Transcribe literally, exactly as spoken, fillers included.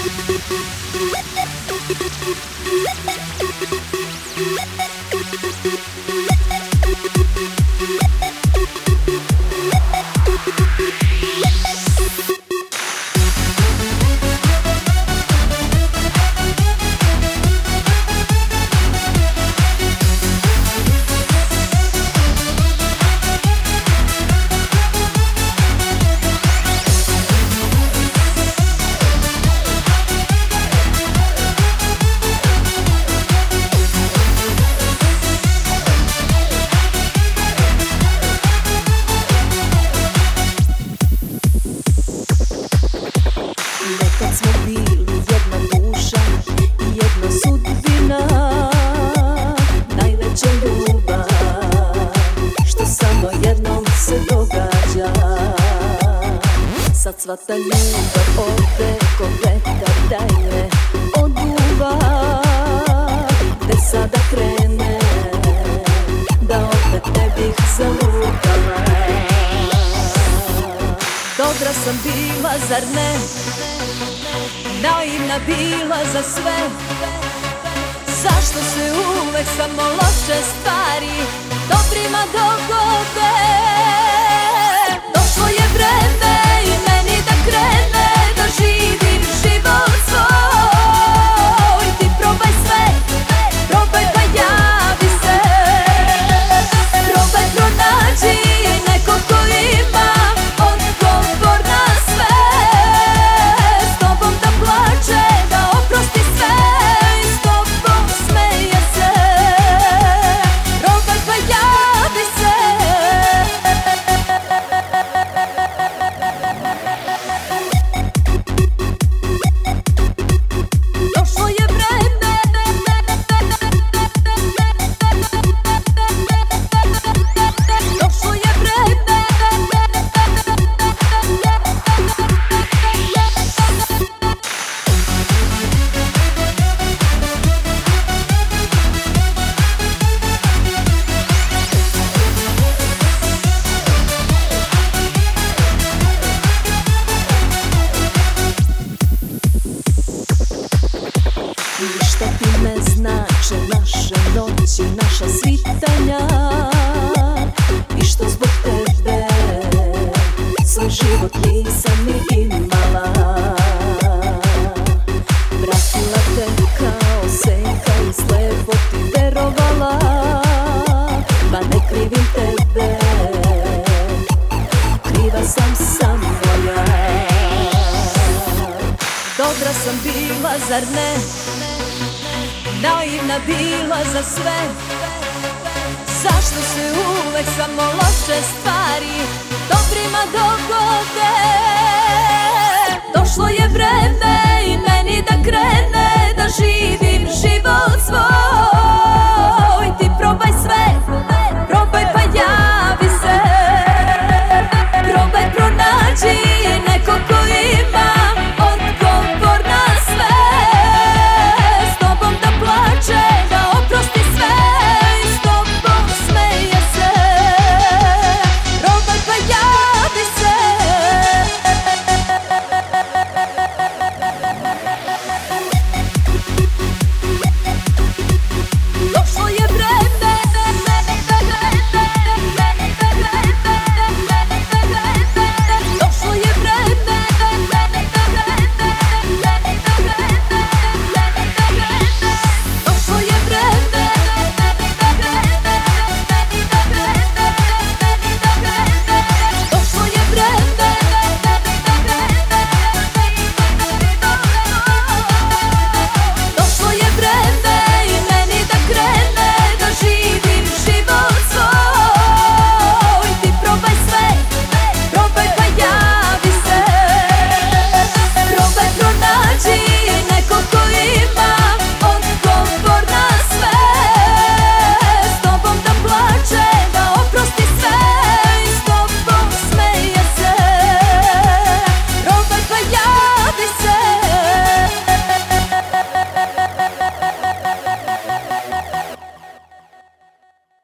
Nekad smo bili jedna duša i jedna sudbina, najveća ljubav što samo jednom se događa. Sad sva ta ljubav ode ko vetar daje oduva, gde sada krene da opet ne bih zalutala. Dobra sam bila, zar ne? Naivna bila za sve. Zašto se uvek samo loše stvari dobrima dogode? Došlo je vreme i meni da krene, da živim život svoj. Ti probaj sve, probaj pa javi se, probaj pronađi nekog ko ima odgovor na sve. S tobom da plače, da oprosti sve i s tobom smeje se. Probaj pa javi se. Došlo je vreme, došlo je vreme. Ništa ti ne znače naše noći, naša svitanja, i što zbog tebe svoj život nisam ni imala. Pratila te kao senka i slepo ti verovala, ma ne krivim tebe, kriva sam samo ja. Dobra sam bila, zar ne? Naivna bila za sve. Zašto se uvek samo loše stvari dobrima dogode?